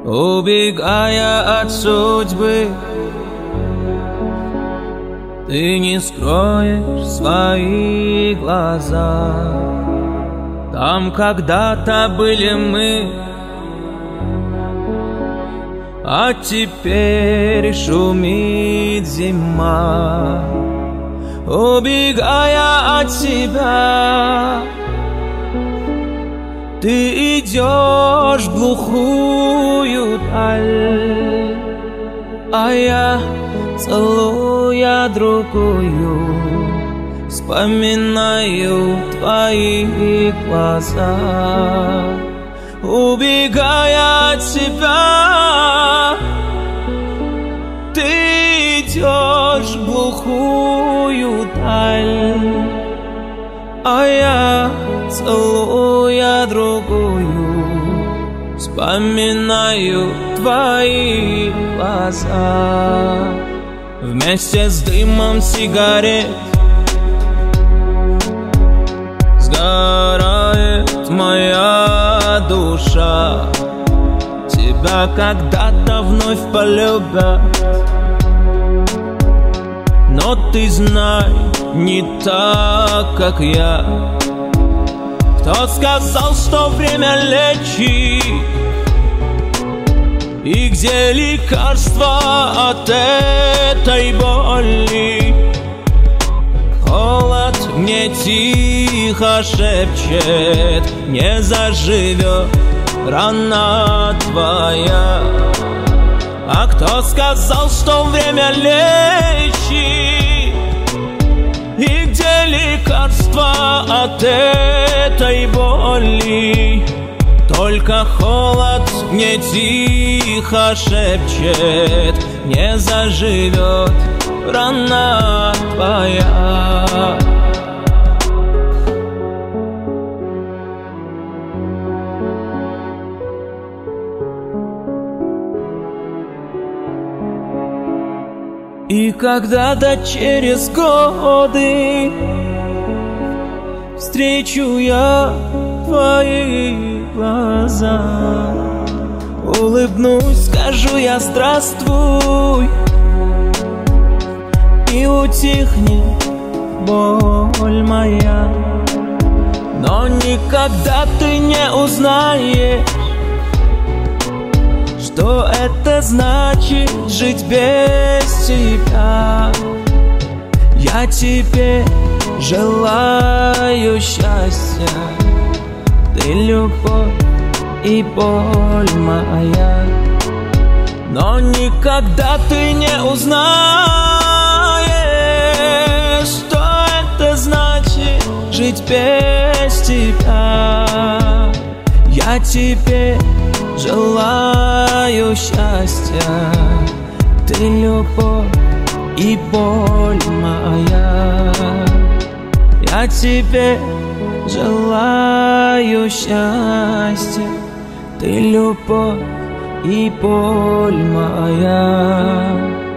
убегая от судьбы. Ты не скроешь свои глаза. Там когда-то были мы, а теперь шумит зима. Убегая от себя, ты идешь в глухую даль, а я, целуя другую, вспоминаю твои глаза. Убегая от себя, ты идешь в глухую даль, а я, целуя другую, вспоминаю твои глаза. Вместе с дымом сигарет сгорает моя душа. Тебя когда-то вновь полюбят, но ты знай, не так, как я. Кто сказал, что время лечит? И где лекарство от этой боли? Холод мне тихо шепчет: не заживет рана твоя. А кто сказал, что время лечит? И где лекарство от этой боли? Только холод мне тихо шепчет: не заживет рана твоя. И когда-то через годы встречу я твои глаза, улыбнусь, скажу я здравствуй, и утихнет боль моя. Но никогда ты не узнаешь, что это значит жить без тебя. Я тебе желаю счастья, ты любовь и боль моя. Но никогда ты не узнаешь, что это значит жить без тебя. Я тебе желаю счастья, ты любовь и боль моя. Я тебе желаю счастья, ты любовь и боль моя.